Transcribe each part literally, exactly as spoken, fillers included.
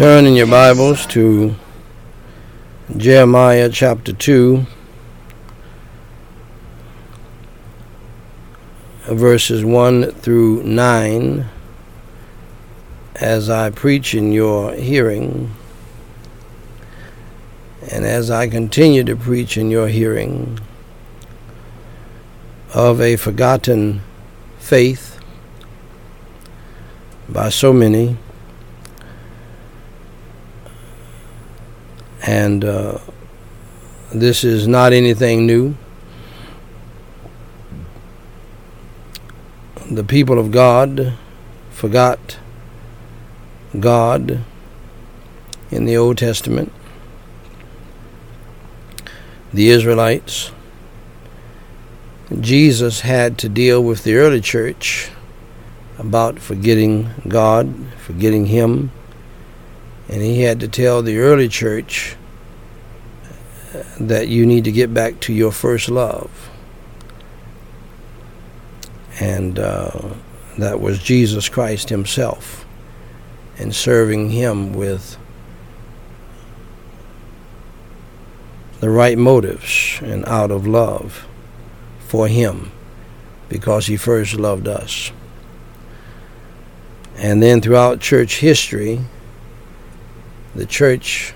Turn in your Bibles to Jeremiah chapter two, verses one through nine, as I preach in your hearing, and as I continue to preach in your hearing of a forgotten faith by so many. And uh, this is not anything new. The people of God forgot God in the Old Testament. The Israelites. Jesus had to deal with the early church about forgetting God, forgetting Him. And he had to tell the early church that you need to get back to your first love. And uh, that was Jesus Christ Himself, and serving Him with the right motives and out of love for Him, because He first loved us. And then throughout church history, the church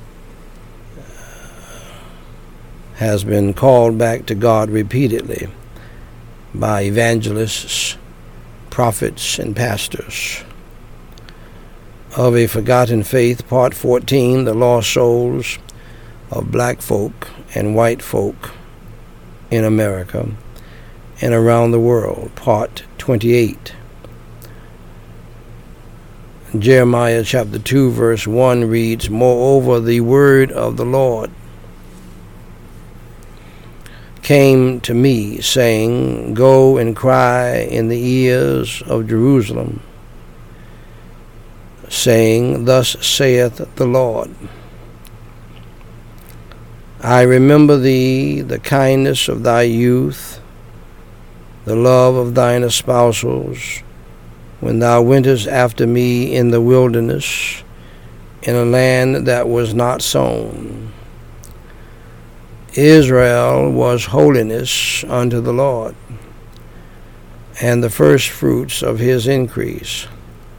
has been called back to God repeatedly by evangelists, prophets, and pastors. Of a Forgotten Faith, Part fourteen, The Lost Souls of Black Folk and White Folk in America and Around the World, Part twenty-eight. Jeremiah chapter two, verse one reads, "Moreover, the word of the Lord came to me, saying, Go and cry in the ears of Jerusalem, saying, Thus saith the Lord, I remember thee, the kindness of thy youth, the love of thine espousals, when thou wentest after me in the wilderness, in a land that was not sown. Israel was holiness unto the Lord, and the first fruits of his increase.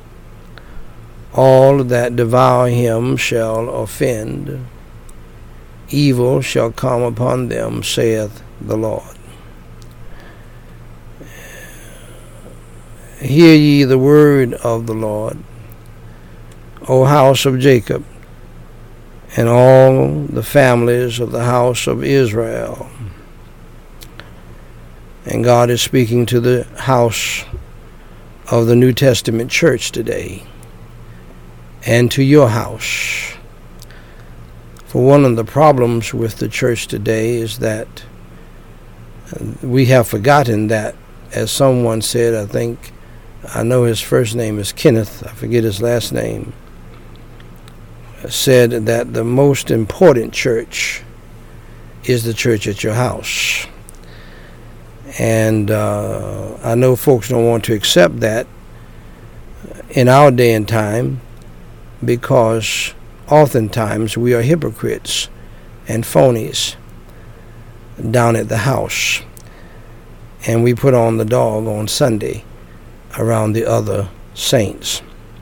All that devour him shall offend. Evil shall come upon them, saith the Lord. Hear ye the word of the Lord, O house of Jacob, and all the families of the house of Israel." And God is speaking to the house of the New Testament church today, and to your house. For one of the problems with the church today is that we have forgotten that, as someone said, I think, I know his first name is Kenneth, I forget his last name, said that the most important church is the church at your house. And uh, I know folks don't want to accept that in our day and time, because oftentimes we are hypocrites and phonies down at the house, and we put on the dog on Sunday around the other saints,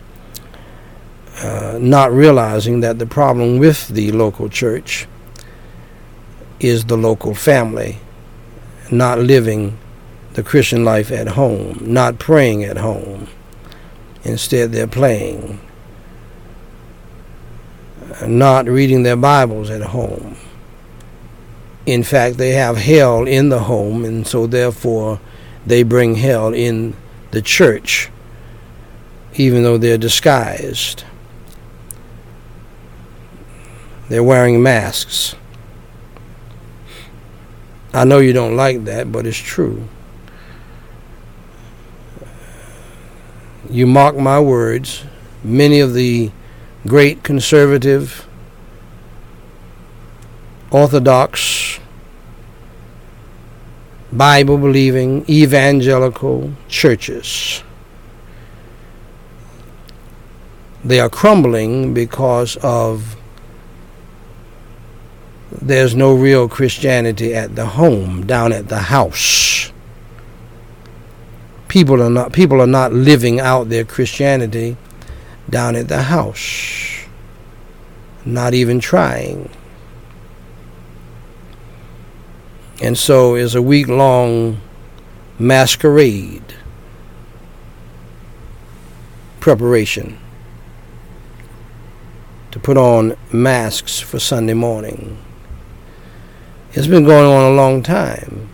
uh, not realizing that the problem with the local church is the local family not living the Christian life at home, not praying at home. Instead, they're playing, not reading their Bibles at home. In fact, they have hell in the home, and so therefore they bring hell in the church, even though they're disguised. They're wearing masks. I know you don't like that, but it's true. You mark my words, many of the great conservative, orthodox, Bible-believing, evangelical churches they are crumbling because of there's no real Christianity at the home, down at the house. People are not people are not living out their Christianity down at the house. Not even trying. And so it's a week-long masquerade preparation to put on masks for Sunday morning. It's been going on a long time.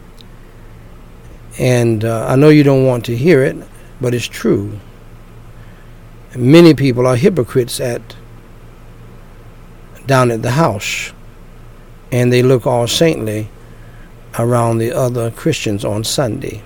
And uh, I know you don't want to hear it, but it's true. Many people are hypocrites at down at the house, and they look all saintly around the other Christians on Sunday.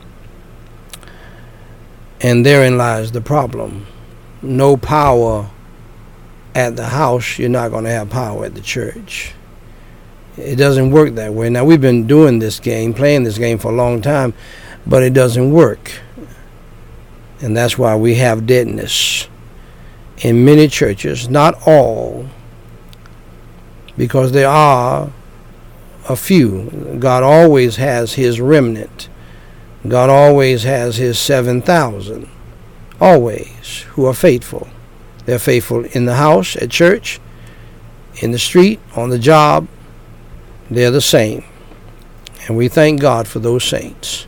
And therein lies the problem. No power at the house, you're not going to have power at the church. It doesn't work that way. Now, we've been doing this game, playing this game for a long time, but it doesn't work. And that's why we have deadness in many churches, not all, because there are a few. God always has his remnant. God always has his seven thousand, always, who are faithful. They're faithful in the house, at church, in the street, on the job. They're the same. And we thank God for those saints.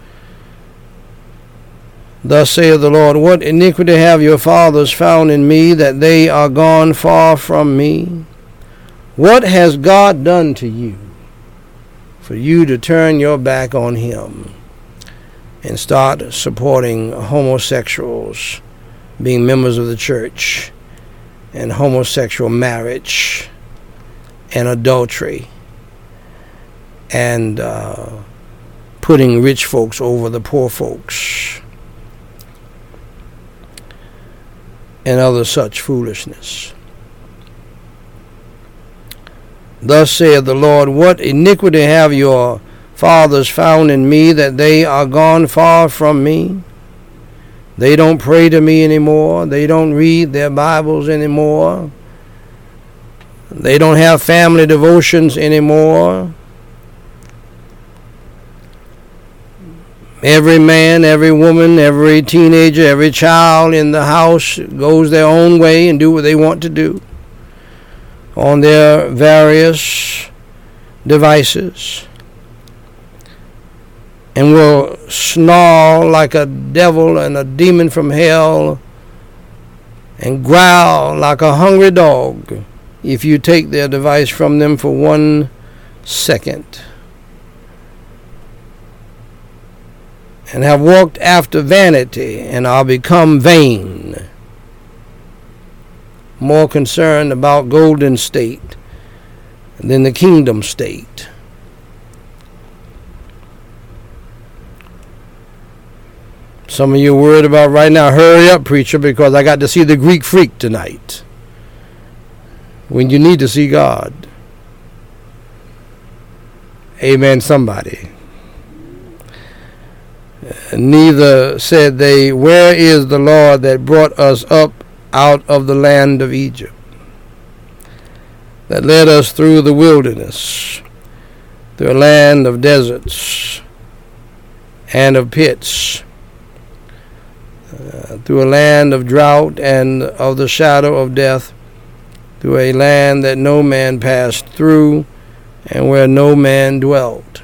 Thus saith the Lord, what iniquity have your fathers found in me, that they are gone far from me? What has God done to you for you to turn your back on him and start supporting homosexuals being members of the church, and homosexual marriage and adultery, and uh, putting rich folks over the poor folks, and other such foolishness? Thus saith the Lord, what iniquity have your fathers found in me, that they are gone far from me? They don't pray to me anymore. They don't read their Bibles anymore. They don't have family devotions anymore. Every man, every woman, every teenager, every child in the house goes their own way and do what they want to do on their various devices, and will snarl like a devil and a demon from hell and growl like a hungry dog if you take their device from them for one second, and have walked after vanity and are become vain, more concerned about Golden State than the Kingdom State. Some of you are worried about right now, hurry up, preacher, because I got to see the Greek freak tonight. When you need to see God. Amen, somebody. Neither said they, where is the Lord that brought us up out of the land of Egypt, that led us through the wilderness, through a land of deserts and of pits, uh, through a land of drought and of the shadow of death, through a land that no man passed through and where no man dwelt.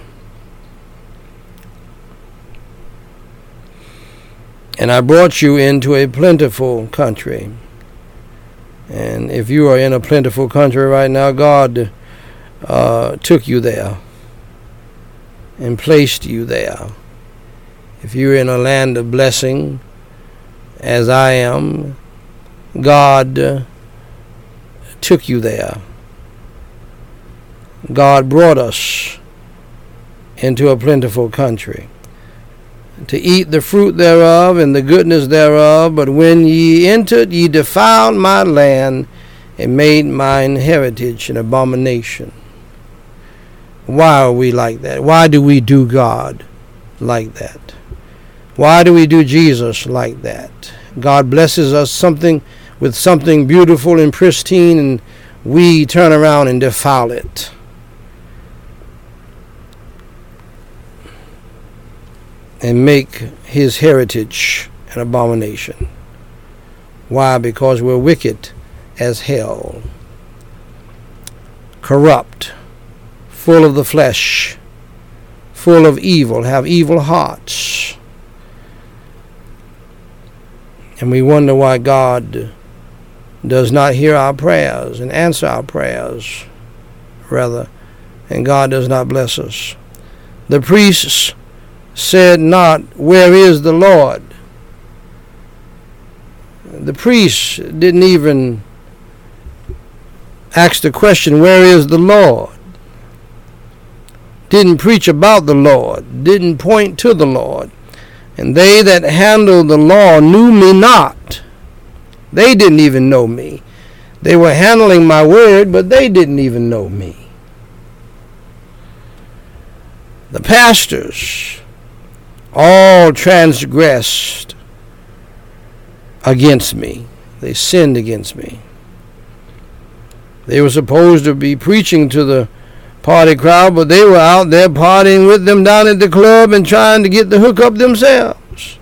And I brought you into a plentiful country. And if you are in a plentiful country right now, God uh, took you there and placed you there. If you're in a land of blessing, as I am, God uh, took you there. God brought us into a plentiful country, to eat the fruit thereof and the goodness thereof. But when ye entered, ye defiled my land, and made mine heritage an abomination. Why are we like that? Why do we do God like that? Why do we do Jesus like that? God blesses us something with something beautiful and pristine, and we turn around and defile it. And make his heritage an abomination. Why? Because we're wicked as hell, corrupt, full of the flesh, full of evil, have evil hearts. And we wonder why God does not hear our prayers and answer our prayers, rather, and God does not bless us. The priests said not, "Where is the Lord?" The priests didn't even ask the question, "Where is the Lord?" Didn't preach about the Lord, didn't point to the Lord. And they that handled the law knew me not. They didn't even know me. They were handling my word, but they didn't even know me. The pastors all transgressed against me. They sinned against me. They were supposed to be preaching to the party crowd, but they were out there partying with them down at the club and trying to get the hookup themselves.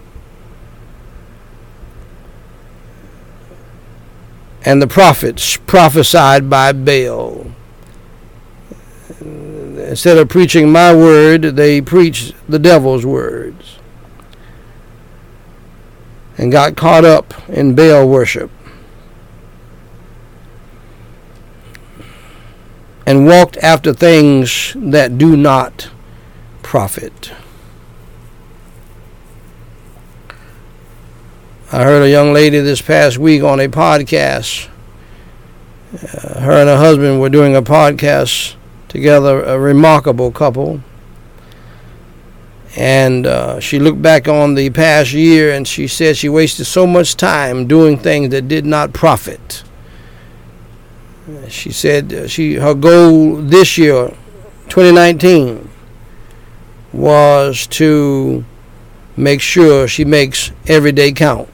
And the prophets prophesied by Baal. Instead of preaching my word, they preached the devil's words and got caught up in Baal worship and walked after things that do not profit. I heard a young lady this past week on a podcast. Uh, her and her husband were doing a podcast together, a remarkable couple. And uh, she looked back on the past year and she said she wasted so much time doing things that did not profit. She said she her goal this year, twenty nineteen, was to make sure she makes every day count.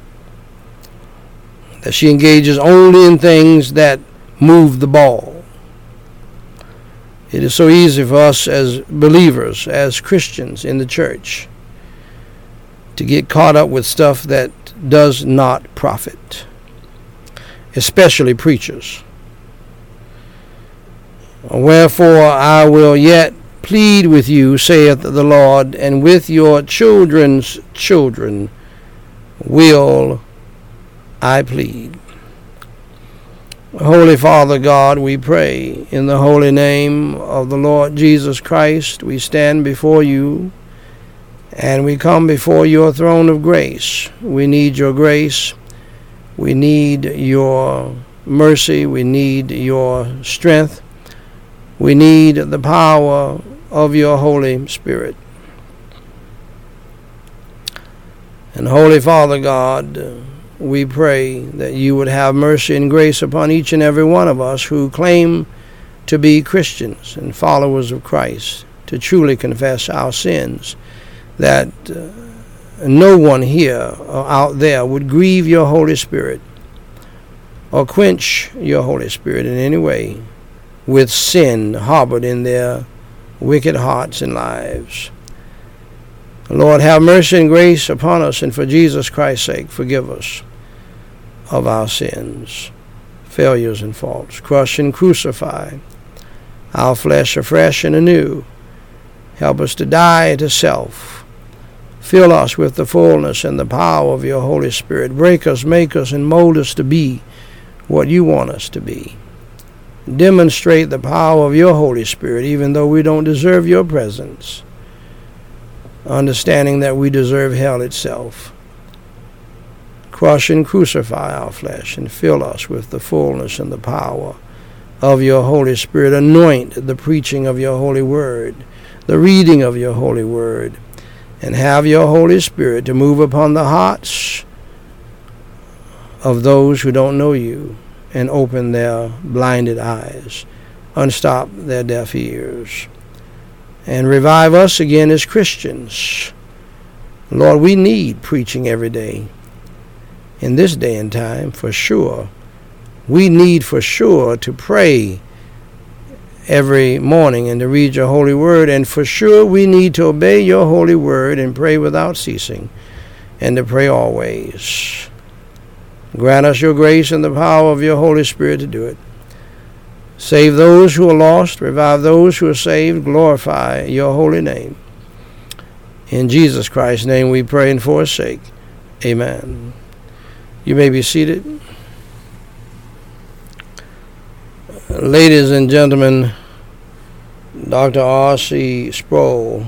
That she engages only in things that move the ball. It is so easy for us as believers, as Christians in the church, to get caught up with stuff that does not profit, especially preachers. Wherefore I will yet plead with you, saith the Lord, and with your children's children will I plead. Holy Father God, we pray in the holy name of the Lord Jesus Christ. We stand before you and we come before your throne of grace. We need your grace. We need your mercy. We need your strength. We need the power of your Holy Spirit. And Holy Father God, we pray that you would have mercy and grace upon each and every one of us who claim to be Christians and followers of Christ, to truly confess our sins, that uh, no one here or out there would grieve your Holy Spirit or quench your Holy Spirit in any way with sin harbored in their wicked hearts and lives. Lord, have mercy and grace upon us, and for Jesus Christ's sake, forgive us of our sins, failures, and faults. Crush and crucify our flesh afresh and anew. Help us to die to self. Fill us with the fullness and the power of your Holy Spirit. Break us, make us, and mold us to be what you want us to be. Demonstrate the power of your Holy Spirit, even though we don't deserve your presence, understanding that we deserve hell itself. Crush and crucify our flesh and fill us with the fullness and the power of your Holy Spirit. Anoint the preaching of your holy word, the reading of your holy word, and have your Holy Spirit to move upon the hearts of those who don't know you and open their blinded eyes, unstop their deaf ears, and revive us again as Christians. Lord, we need preaching every day. in this day and time, for sure. We need for sure to pray every morning and to read your holy word, and for sure we need to obey your holy word and pray without ceasing, and to pray always. Grant us your grace and the power of your Holy Spirit to do it. Save those who are lost, revive those who are saved, glorify your holy name. In Jesus Christ's name we pray and forsake. Amen. You may be seated. Ladies and gentlemen, Doctor R C Sproul,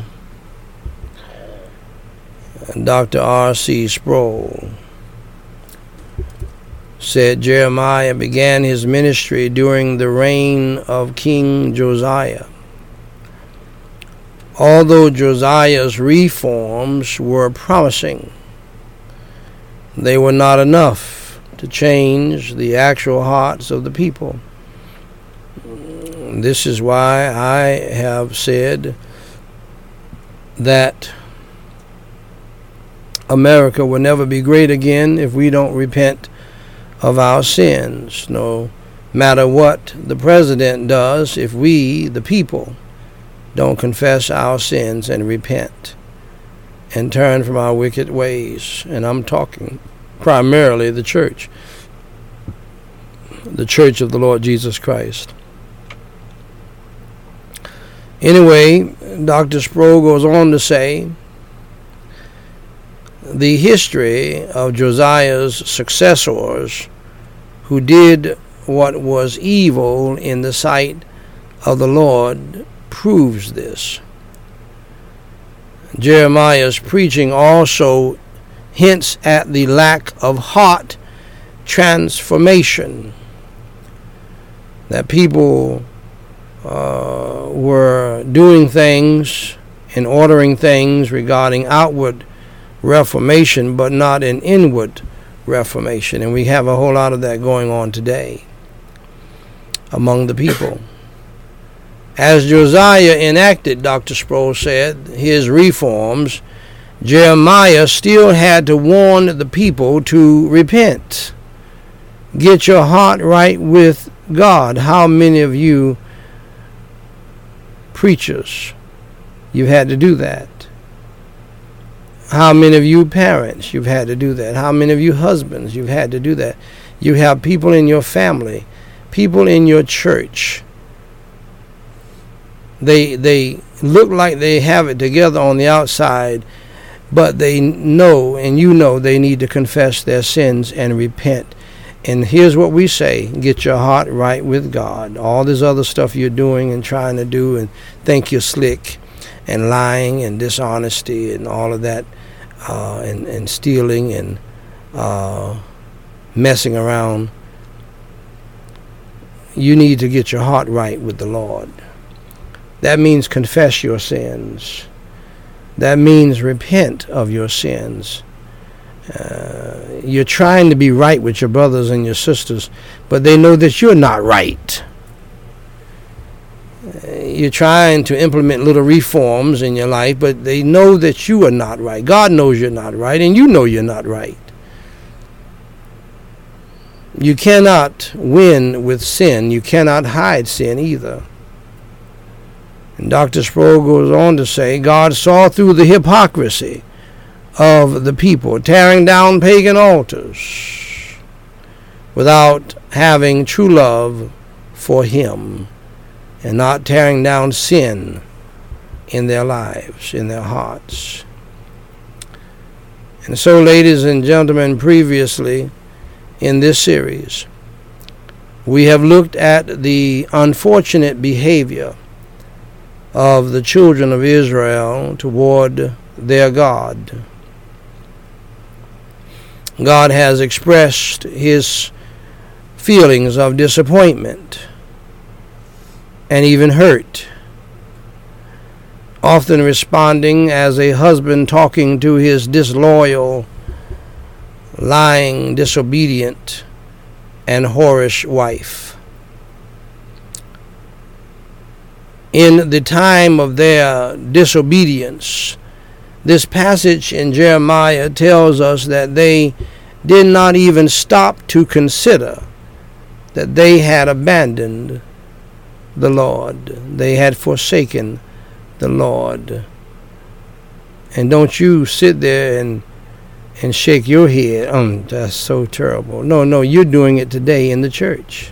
Doctor R C Sproul said Jeremiah began his ministry during the reign of King Josiah. Although Josiah's reforms were promising, they were not enough to change the actual hearts of the people. This is why I have said that America will never be great again if we don't repent of our sins. No matter what the president does, if we, the people, don't confess our sins and repent and turn from our wicked ways. And I'm talking primarily the church, the church of the Lord Jesus Christ. Anyway, Doctor Sproul goes on to say, the history of Josiah's successors who did what was evil in the sight of the Lord proves this. Jeremiah's preaching also hints at the lack of heart transformation, that people uh, were doing things and ordering things regarding outward reformation, but not an inward reformation. And we have a whole lot of that going on today among the people. As Josiah enacted, Doctor Sproul said, his reforms, Jeremiah still had to warn the people to repent. Get your heart right with God. How many of you preachers, you've had to do that? How many of you parents, you've had to do that? How many of you husbands, you've had to do that? You have people in your family, people in your church. They they look like they have it together on the outside, but they know, and you know, they need to confess their sins and repent. And here's what we say: get your heart right with God. All this other stuff you're doing and trying to do and think you're slick, and lying and dishonesty and all of that, uh, and, and stealing and uh, messing around, you need to get your heart right with the Lord. That means confess your sins. That means repent of your sins. Uh, you're trying to be right with your brothers and your sisters, but they know that you're not right. Uh, you're trying to implement little reforms in your life, but they know that you are not right. God knows you're not right, and you know you're not right. You cannot win with sin. You cannot hide sin either. And Doctor Sproul goes on to say, God saw through the hypocrisy of the people, tearing down pagan altars without having true love for him, and not tearing down sin in their lives, in their hearts. And so, ladies and gentlemen, previously in this series, we have looked at the unfortunate behavior of the children of Israel toward their God. God has expressed his feelings of disappointment and even hurt, often responding as a husband talking to his disloyal, lying, disobedient, and whorish wife. In the time of their disobedience, this passage in Jeremiah tells us that they did not even stop to consider that they had abandoned the Lord. They had forsaken the Lord. And don't you sit there and and shake your head. Um, that's so terrible. No, no, you're doing it today in the church.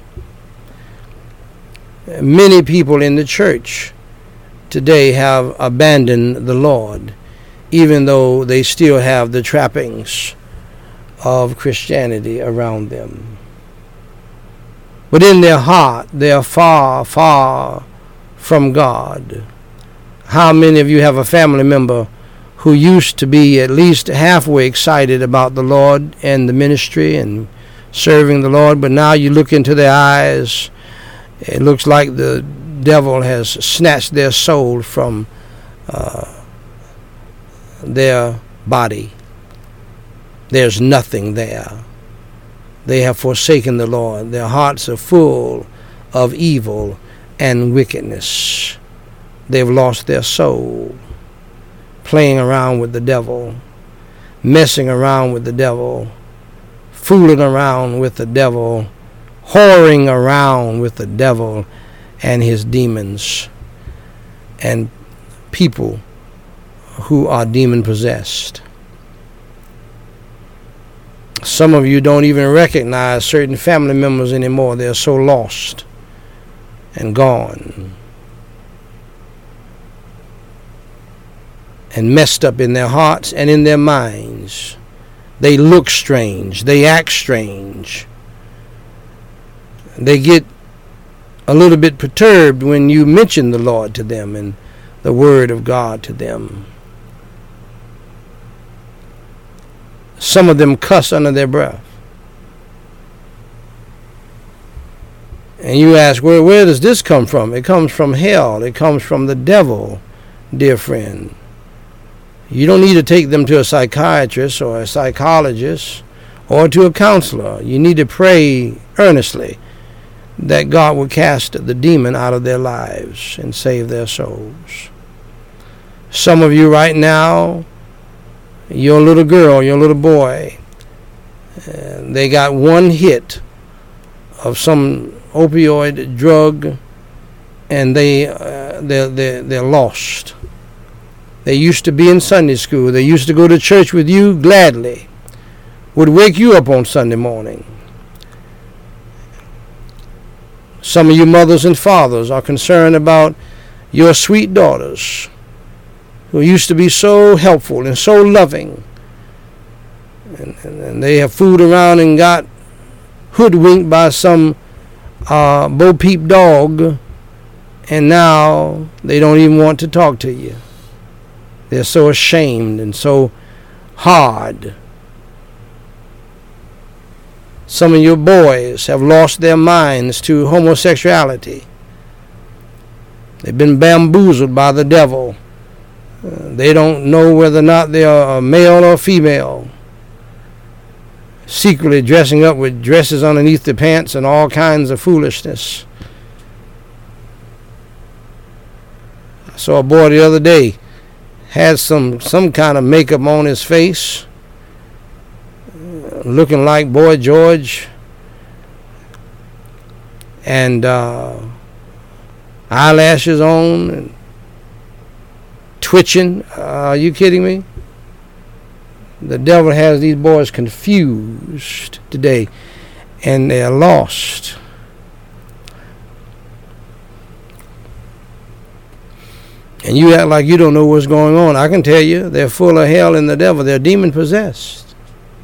Many people in the church today have abandoned the Lord, even though they still have the trappings of Christianity around them. But in their heart, they are far, far from God. How many of you have a family member who used to be at least halfway excited about the Lord and the ministry and serving the Lord, but now you look into their eyes, it looks like the devil has snatched their soul from uh, their body. There's nothing there. They have forsaken the Lord. Their hearts are full of evil and wickedness. They've lost their soul, playing around with the devil, messing around with the devil, fooling around with the devil, whoring around with the devil and his demons and people who are demon-possessed. Some of you don't even recognize certain family members anymore. They're so lost and gone and messed up in their hearts and in their minds. They look strange. They act strange. They get a little bit perturbed when you mention the Lord to them and the Word of God to them. Some of them cuss under their breath. And you ask, where, where does this come from? It comes from hell. It comes from the devil, dear friend. You don't need to take them to a psychiatrist or a psychologist or to a counselor. You need to pray earnestly that God will cast the demon out of their lives and save their souls. Some of you right now, your little girl, your little boy, uh, they got one hit of some opioid drug and they, uh, they're, they're, they're lost. They used to be in Sunday school. They used to go to church with you gladly, would wake you up on Sunday morning. Some of you mothers and fathers are concerned about your sweet daughters who used to be so helpful and so loving. And, and, and they have fooled around and got hoodwinked by some uh, bo-peep dog, and now they don't even want to talk to you. They're so ashamed and so hard. Some of your boys have lost their minds to homosexuality. They've been bamboozled by the devil. Uh, they don't know whether or not they are a male or female. Secretly dressing up with dresses underneath their pants and all kinds of foolishness. I saw a boy the other day, had some, some kind of makeup on his face, looking like Boy George, and uh, eyelashes on, and twitching. Uh, are you kidding me? The devil has these boys confused today, and they're lost. And you act like you don't know what's going on. I can tell you, they're full of hell and the devil. They're demon-possessed.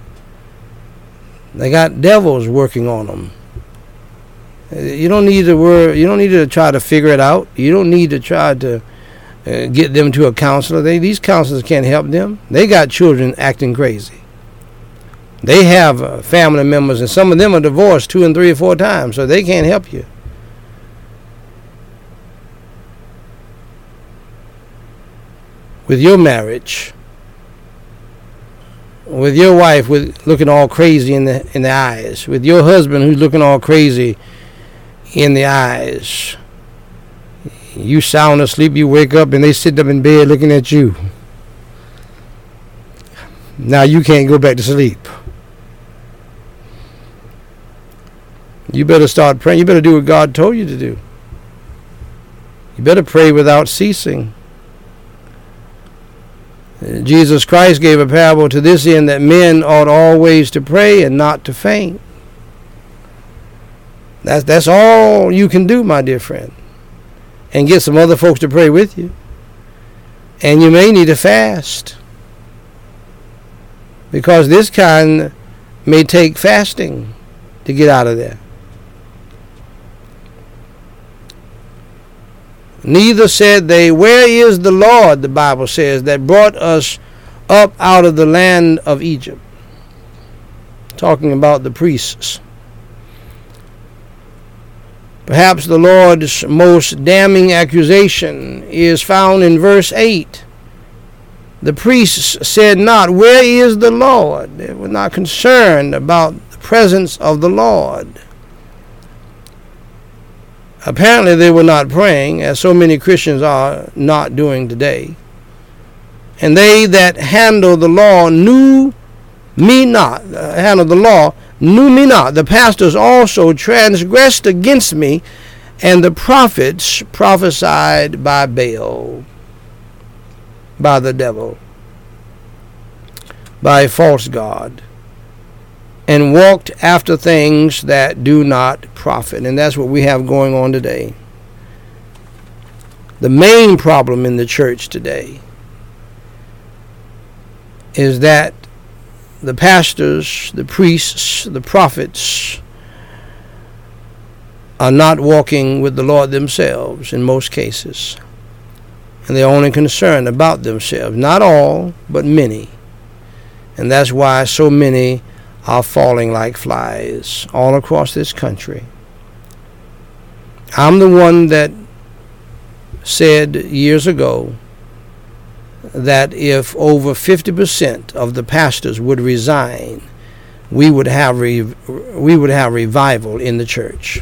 They got devils working on them. You don't need to worry. You don't need to try to figure it out. You don't need to try to uh, get them to a counselor. They, these counselors can't help them. They got children acting crazy. They have uh, family members, and some of them are divorced two and three or four times, so they can't help you. With your marriage, with your wife with looking all crazy in the in the eyes, with your husband who's looking all crazy in the eyes. You sound asleep, you wake up, and they sit up in bed looking at you. Now you can't go back to sleep. You better start praying. You better do what God told you to do. You better pray without ceasing. Jesus Christ gave a parable to this end, that men ought always to pray and not to faint. That's, that's all you can do, my dear friend. And get some other folks to pray with you. And you may need to fast, because this kind may take fasting to get out of there. Neither said they, where is the Lord, the Bible says, that brought us up out of the land of Egypt? Talking about the priests. Perhaps the Lord's most damning accusation is found in verse eight. The priests said not, where is the Lord? They were not concerned about the presence of the Lord. Apparently they were not praying, as so many Christians are not doing today. And they that handle the law knew me not, uh, handle the law, knew me not. The pastors also transgressed against me, and the prophets prophesied by Baal, by the devil, by a false god, and walked after things that do not profit. And that's what we have going on today. The main problem in the church today is that the pastors, the priests, the prophets are not walking with the Lord themselves in most cases. And they're only concerned about themselves. Not all, but many. And that's why so many are falling like flies all across this country. I'm the one that said years ago that if over fifty percent of the pastors would resign, we would have re- we would have revival in the church.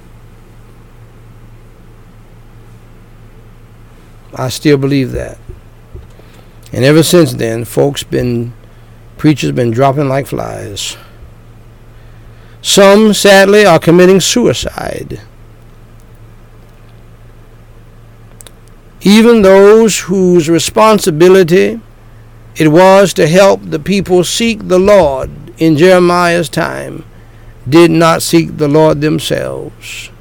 I still believe that. And ever since then, folks been preachers been dropping like flies. Some, sadly, are committing suicide. Even those whose responsibility it was to help the people seek the Lord in Jeremiah's time did not seek the Lord themselves.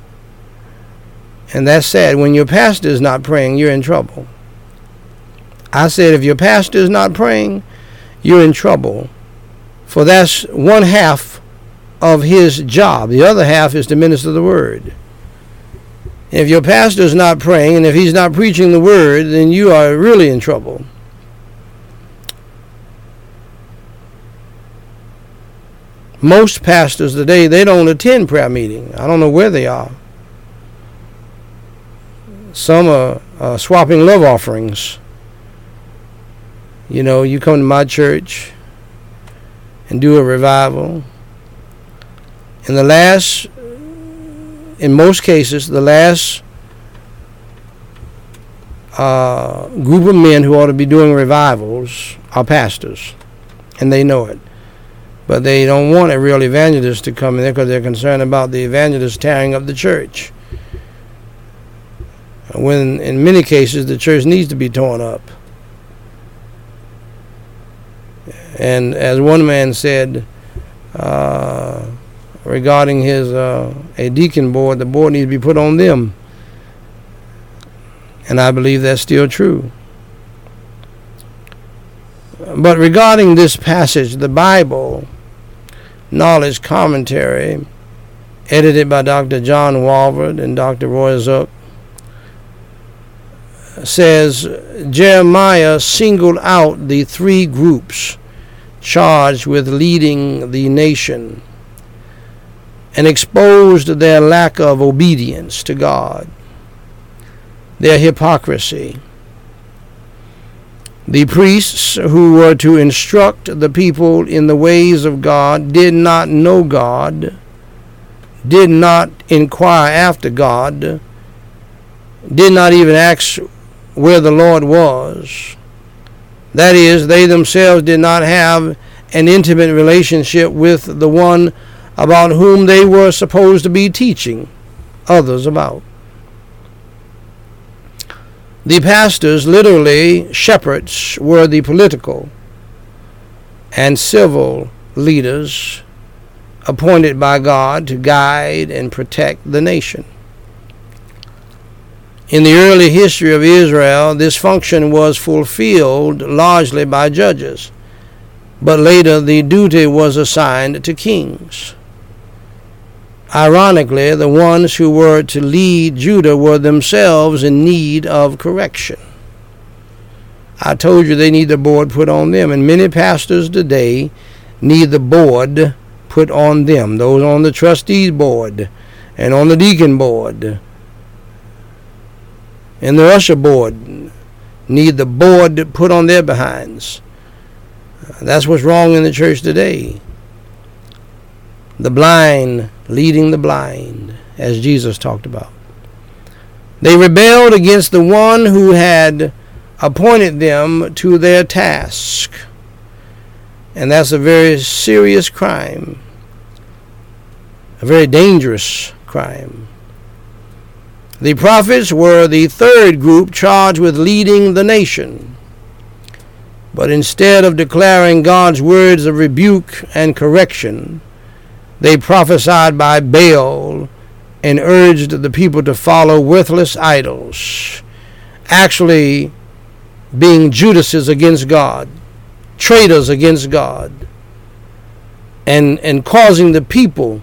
And that's sad. When your pastor is not praying, you're in trouble. I said if your pastor is not praying, you're in trouble. For that's one half of his job. The other half is to minister the word. If your pastor is not praying, and if he's not preaching the word, then you are really in trouble. Most pastors today, they don't attend prayer meeting. I don't know where they are. Some are uh, swapping love offerings. You know, you come to my church and do a revival. In the last, in most cases, the last uh, group of men who ought to be doing revivals are pastors, and they know it. But they don't want a real evangelist to come in there because they're concerned about the evangelist tearing up the church. When in many cases the church needs to be torn up. And as one man said uh, regarding his uh, a deacon board, the board needs to be put on them. And I believe that's still true. But regarding this passage, the Bible Knowledge Commentary, edited by Doctor John Walvoord and Doctor Roy Zuck, says Jeremiah singled out the three groups charged with leading the nation and exposed their lack of obedience to God, their hypocrisy. The priests who were to instruct the people in the ways of God did not know God, did not inquire after God, did not even ask where the Lord was. That is, they themselves did not have an intimate relationship with the one about whom they were supposed to be teaching others about. The pastors, literally shepherds, were the political and civil leaders appointed by God to guide and protect the nation. In the early history of Israel, this function was fulfilled largely by judges, but later the duty was assigned to kings. Ironically, the ones who were to lead Judah were themselves in need of correction. I told you they need the board put on them, and many pastors today need the board put on them. Those on the trustees board and on the deacon board and the usher board need the board put on their behinds. That's what's wrong in the church today. The blind leading the blind, as Jesus talked about. They rebelled against the one who had appointed them to their task. And that's a very serious crime, a very dangerous crime. The prophets were the third group charged with leading the nation. But instead of declaring God's words of rebuke and correction, they prophesied by Baal and urged the people to follow worthless idols, actually being Judases against God, traitors against God, and, and causing the people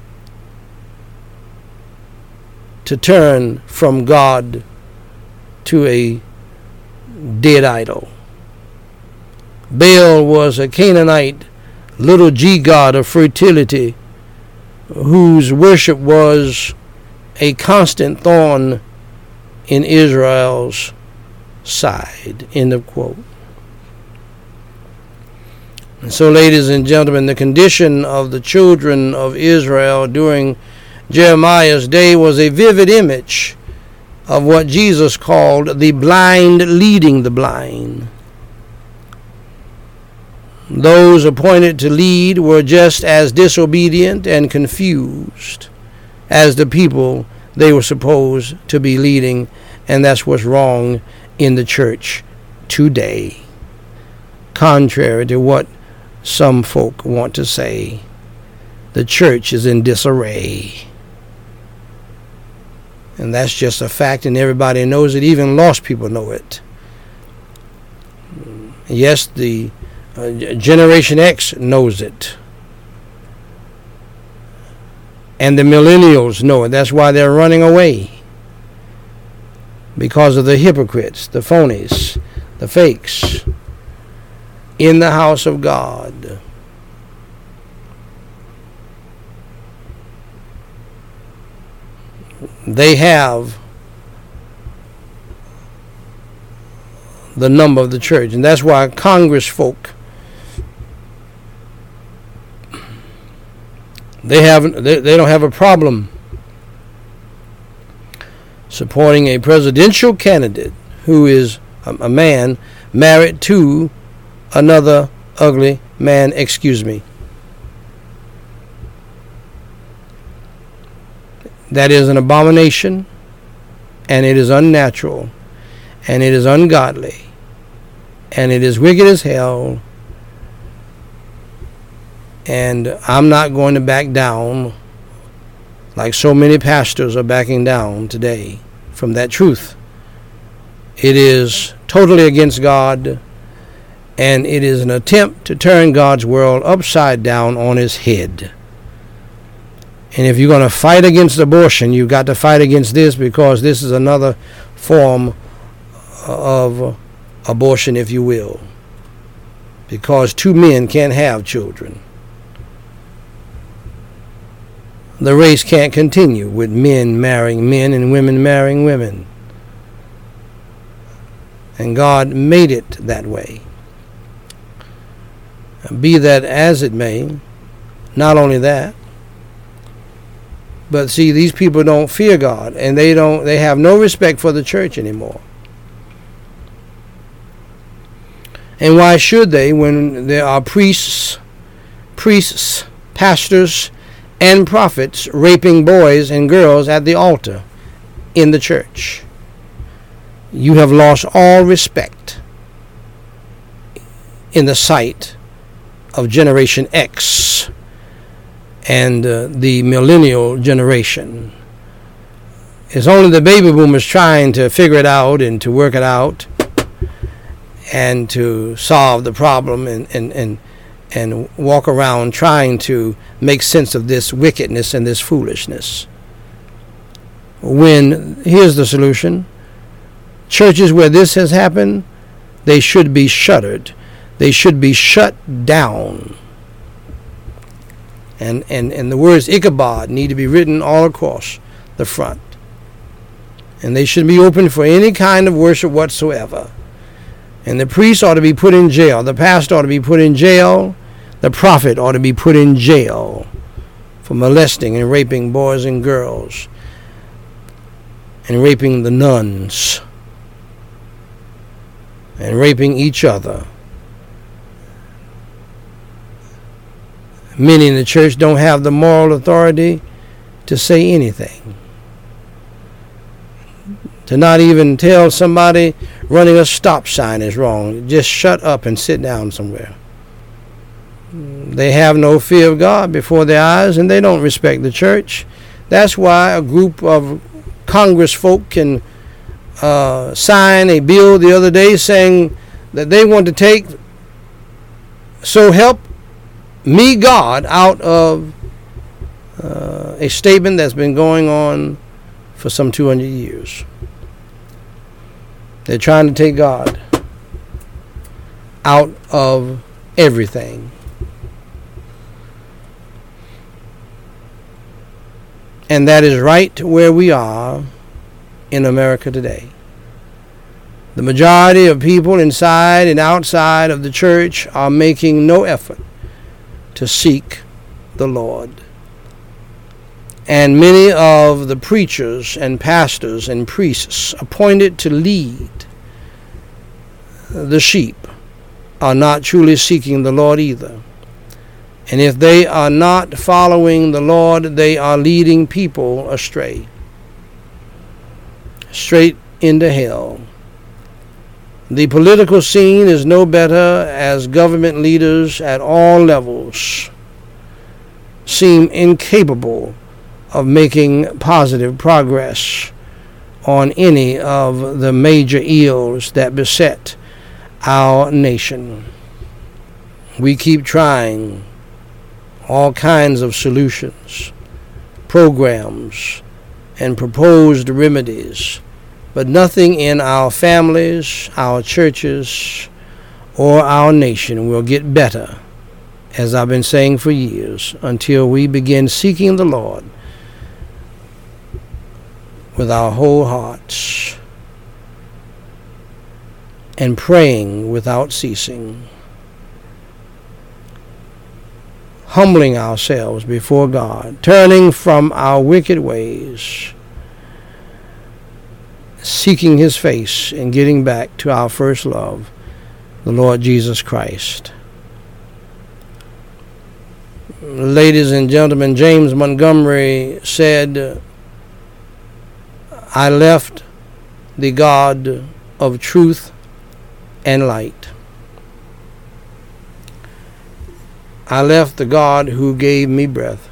to turn from God to a dead idol. Baal was a Canaanite little g god of fertility, whose worship was a constant thorn in Israel's side. End of quote. And so, ladies and gentlemen, the condition of the children of Israel during Jeremiah's day was a vivid image of what Jesus called the blind leading the blind. Those appointed to lead were just as disobedient and confused as the people they were supposed to be leading, and that's what's wrong in the church today. Contrary to what some folk want to say, the church is in disarray. And that's just a fact, and everybody knows it. Even lost people know it. Yes, the uh, Generation X knows it. And the millennials know it. That's why they're running away. Because of the hypocrites, the phonies, the fakes in the house of God. They have the number of the church, and that's why Congress folk, they have they, they don't have a problem supporting a presidential candidate who is a, a man married to another ugly man, excuse me. That is an abomination, and it is unnatural, and it is ungodly, and it is wicked as hell, and I'm not going to back down like so many pastors are backing down today from that truth. It is totally against God, and it is an attempt to turn God's world upside down on its head. And if you're going to fight against abortion, you've got to fight against this, because this is another form of abortion, if you will. Because two men can't have children. The race can't continue with men marrying men and women marrying women. And God made it that way. Be that as it may, not only that, but see, these people don't fear God, and they don't they have no respect for the church anymore. And why should they, when there are priests, priests, pastors, and prophets raping boys and girls at the altar in the church. You have lost all respect in the sight of Generation X and uh, the millennial generation. It's only the baby boomers trying to figure it out and to work it out and to solve the problem and, and, and, and walk around trying to make sense of this wickedness and this foolishness. When, here's the solution. Churches where this has happened, they should be shuttered. They should be shut down. And, and, and the words Ichabod need to be written all across the front. And they should be open for any kind of worship whatsoever. And the priest ought to be put in jail. The pastor ought to be put in jail. The prophet ought to be put in jail for molesting and raping boys and girls and raping the nuns and raping each other. Many in the church don't have the moral authority to say anything. To not even tell somebody running a stop sign is wrong. Just shut up and sit down somewhere. They have no fear of God before their eyes, and they don't respect the church. That's why a group of Congress folk can uh, sign a bill the other day saying that they want to take "So help me God" out of uh, a statement that's been going on for some two hundred years. They're trying to take God out of everything. And that is right where we are in America today. The majority of people inside and outside of the church are making no effort to seek the Lord. And many of the preachers and pastors and priests appointed to lead the sheep are not truly seeking the Lord either. And if they are not following the Lord, they are leading people astray, straight into hell. The political scene is no better as government leaders at all levels seem incapable of making positive progress on any of the major ills that beset our nation. We keep trying all kinds of solutions, programs, and proposed remedies, but nothing in our families, our churches, or our nation will get better, as I've been saying for years, until we begin seeking the Lord with our whole hearts and praying without ceasing, humbling ourselves before God, turning from our wicked ways, seeking his face, and getting back to our first love, the Lord Jesus Christ. Ladies and gentlemen, James Montgomery said, "I left the God of truth and light. I left the God who gave me breath.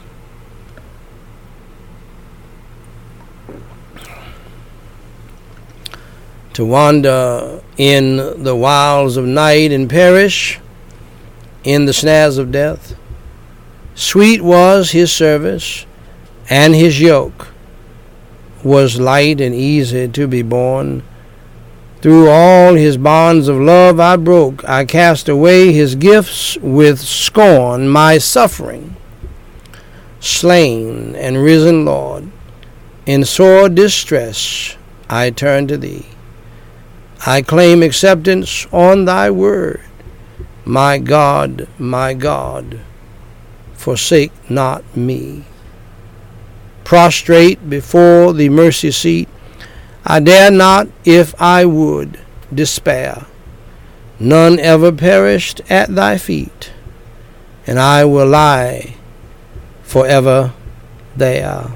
To wander in the wilds of night and perish in the snares of death. Sweet was his service, and his yoke was light and easy to be borne. Through all his bonds of love I broke. I cast away his gifts with scorn. My suffering, slain and risen Lord, in sore distress I turn to thee. I claim acceptance on thy word. My God, my God, forsake not me. Prostrate before the mercy seat, I dare not, if I would, despair. None ever perished at thy feet, and I will lie forever there.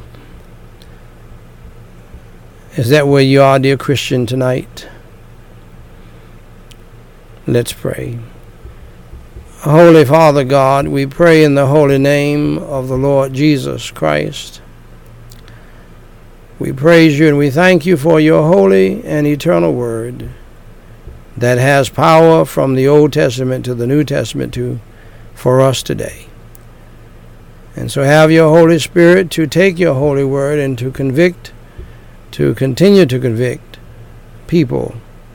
Is that where you are, dear Christian, tonight? Let's pray. Holy Father God, we pray in the holy name of the Lord Jesus Christ. We praise you and we thank you for your holy and eternal word that has power from the Old Testament to the New Testament to for us today. And so have your Holy Spirit to take your holy word and to convict, to continue to convict people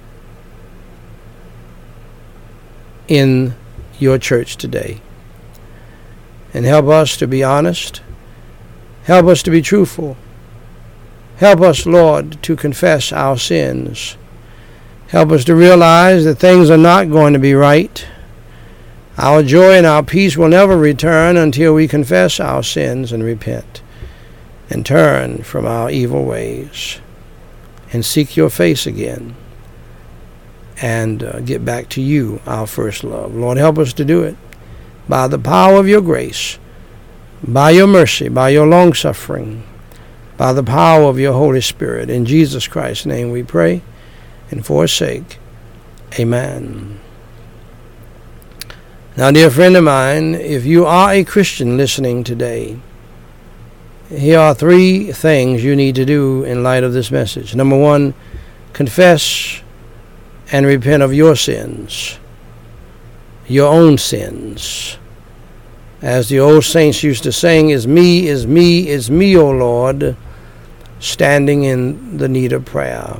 in your church today. And help us to be honest. Help us to be truthful. Help us, Lord, to confess our sins. Help us to realize that things are not going to be right. Our joy and our peace will never return until we confess our sins and repent and turn from our evil ways and seek your face again and uh, get back to you, our first love. Lord, help us to do it by the power of your grace, by your mercy, by your long-suffering, by the power of your Holy Spirit. In Jesus Christ's name we pray, and for his sake, amen. Now, dear friend of mine, if you are a Christian listening today, here are three things you need to do in light of this message. Number one, confess and repent of your sins, your own sins. As the old saints used to sing, is me, is me, is me, O Lord, standing in the need of prayer.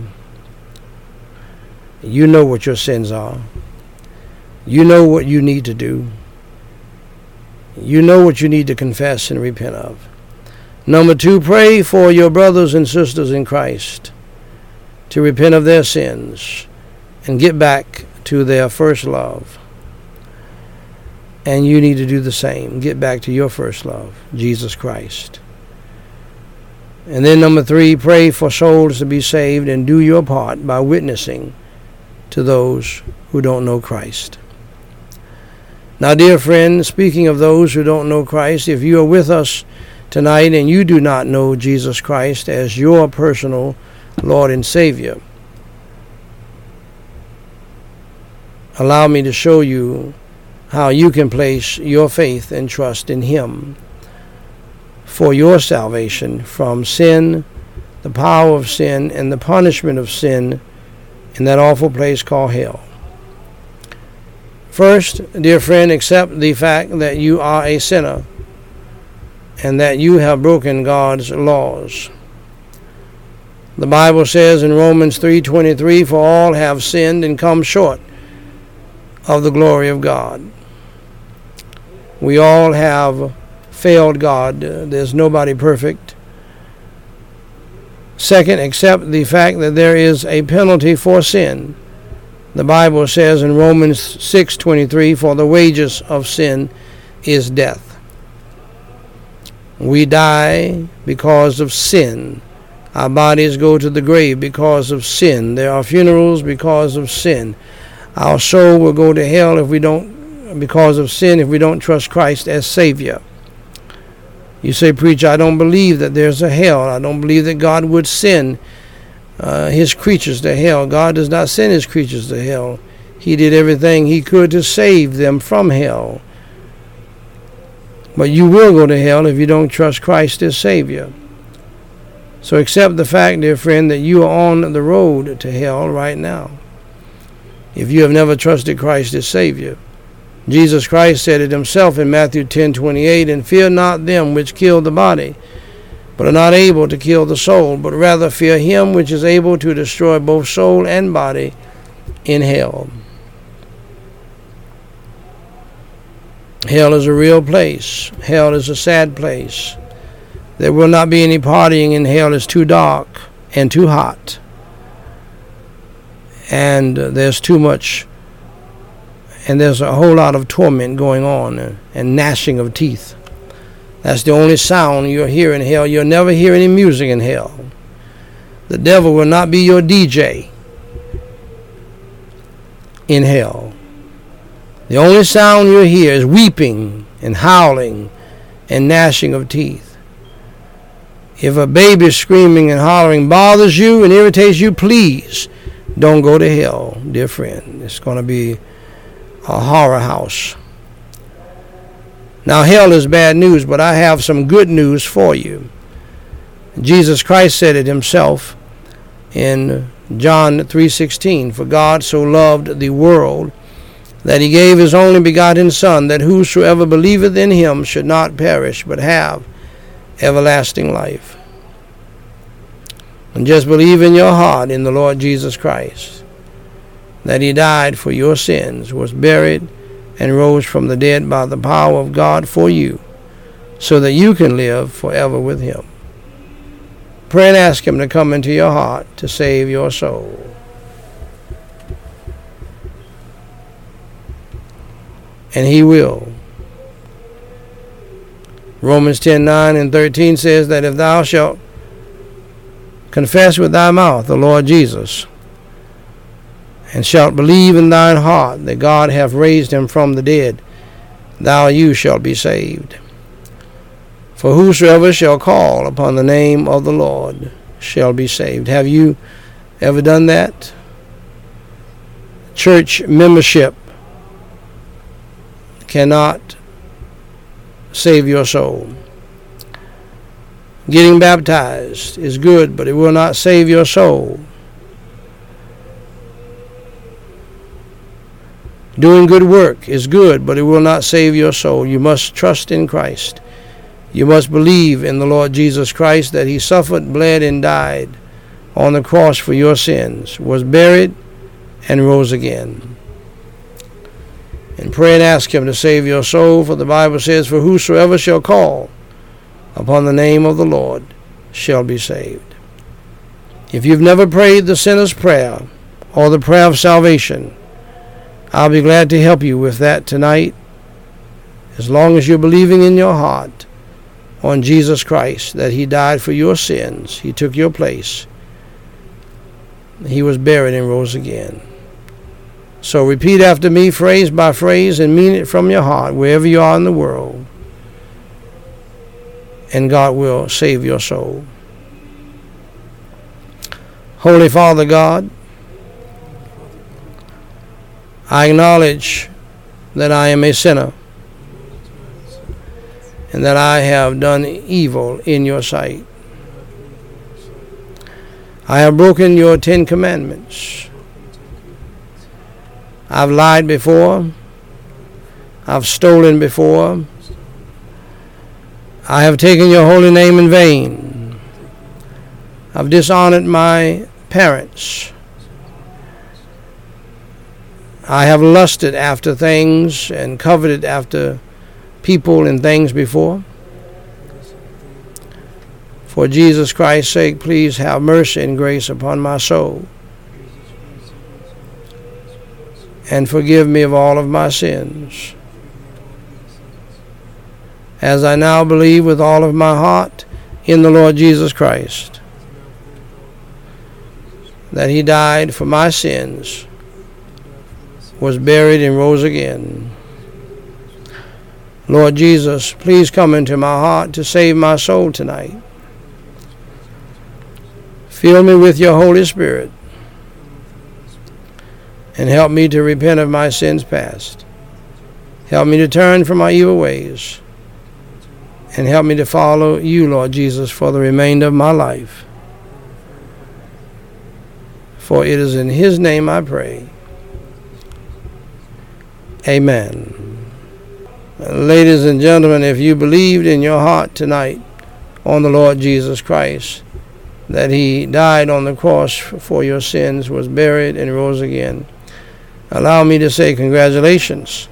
You know what your sins are. You know what you need to do. You know what you need to confess and repent of. Number two, pray for your brothers and sisters in Christ to repent of their sins and get back to their first love. And you need to do the same. Get back to your first love, Jesus Christ. And then number three, pray for souls to be saved and do your part by witnessing to those who don't know Christ. Now, dear friend, speaking of those who don't know Christ, if you are with us tonight and you do not know Jesus Christ as your personal Lord and Savior, allow me to show you how you can place your faith and trust in him for your salvation from sin, the power of sin, and the punishment of sin in that awful place called hell. First, dear friend, accept the fact that you are a sinner and that you have broken God's laws. The Bible says in Romans three twenty-three, for all have sinned and come short of the glory of God. We all have failed God. There's nobody perfect. Second, accept the fact that there is a penalty for sin. The Bible says in Romans six twenty-three, for the wages of sin is death. We die because of sin. Our bodies go to the grave because of sin. There are funerals because of sin. Our soul will go to hell if we don't, because of sin, if we don't trust Christ as Savior. You say, preacher, I don't believe that there's a hell. I don't believe that God would send uh, his creatures to hell. God does not send his creatures to hell. He did everything he could to save them from hell. But you will go to hell if you don't trust Christ as Savior. So accept the fact, dear friend, that you are on the road to hell right now if you have never trusted Christ as Savior. Jesus Christ said it himself in Matthew ten twenty-eight, and fear not them which kill the body, but are not able to kill the soul, but rather fear him which is able to destroy both soul and body in hell. Hell is a real place. Hell is a sad place. There will not be any partying in hell. It's too dark and too hot. And uh, there's too much, and there's a whole lot of torment going on uh, and gnashing of teeth. That's the only sound you'll hear in hell. You'll never hear any music in hell. The devil will not be your D J in hell. The only sound you'll hear is weeping and howling and gnashing of teeth. If a baby screaming and hollering bothers you and irritates you, please don't go to hell, dear friend. It's going to be a horror house. Now, hell is bad news, but I have some good news for you. Jesus Christ said it himself in John three sixteen, "For God so loved the world that he gave his only begotten Son, that whosoever believeth in him should not perish, but have everlasting life." And just believe in your heart in the Lord Jesus Christ, that he died for your sins, was buried, and rose from the dead by the power of God for you, so that you can live forever with him. Pray and ask him to come into your heart to save your soul. And he will. Romans ten nine and thirteen says that if thou shalt confess with thy mouth the Lord Jesus, and shalt believe in thine heart that God hath raised him from the dead, thou you shalt be saved. For whosoever shall call upon the name of the Lord shall be saved. Have you ever done that? Church membership cannot save your soul. Getting baptized is good, but it will not save your soul. Doing good work is good, but it will not save your soul. You must trust in Christ. You must believe in the Lord Jesus Christ, that he suffered, bled, and died on the cross for your sins, was buried, and rose again. And pray and ask him to save your soul, for the Bible says, "For whosoever shall call upon the name of the Lord shall be saved." If you've never prayed the sinner's prayer or the prayer of salvation, I'll be glad to help you with that tonight, as long as you're believing in your heart on Jesus Christ, that he died for your sins. He took your place. He was buried and rose again. So repeat after me, phrase by phrase, and mean it from your heart, wherever you are in the world, and God will save your soul. Holy Father God, I acknowledge that I am a sinner, and that I have done evil in your sight. I have broken your Ten Commandments. I've lied before. I've stolen before. I have taken your holy name in vain. I've dishonored my parents. I have lusted after things and coveted after people and things before. For Jesus Christ's sake, please have mercy and grace upon my soul, and forgive me of all of my sins. As I now believe with all of my heart in the Lord Jesus Christ, that he died for my sins, was buried, and rose again. Lord Jesus, please come into my heart to save my soul tonight. Fill me with your Holy Spirit, and help me to repent of my sins past. Help me to turn from my evil ways, and help me to follow you, Lord Jesus, for the remainder of my life. For it is in his name I pray. Amen. Ladies and gentlemen, if you believed in your heart tonight on the Lord Jesus Christ, that he died on the cross for your sins, was buried, and rose again, allow me to say congratulations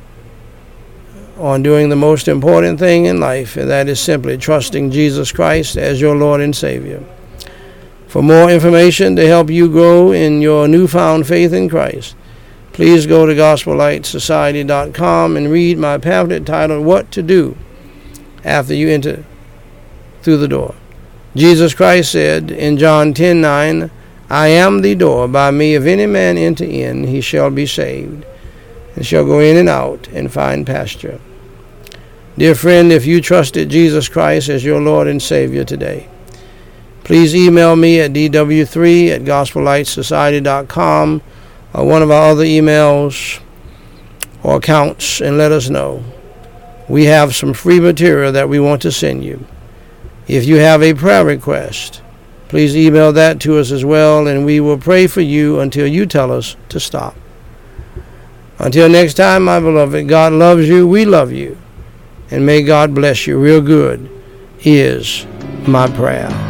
on doing the most important thing in life, and that is simply trusting Jesus Christ as your Lord and Savior. For more information to help you grow in your newfound faith in Christ, please go to gospel light society dot com and read my pamphlet titled What to Do After You Enter Through the Door. Jesus Christ said in John ten nine, "I am the door. By me if any man enter in, he shall be saved, and shall go in and out and find pasture." Dear friend, if you trusted Jesus Christ as your Lord and Savior today, please email me at d w three at gospel light society dot com or one of our other emails or accounts and let us know. We have some free material that we want to send you. If you have a prayer request, please email that to us as well, and we will pray for you until you tell us to stop. Until next time, my beloved, God loves you, we love you, and may God bless you real good is my prayer.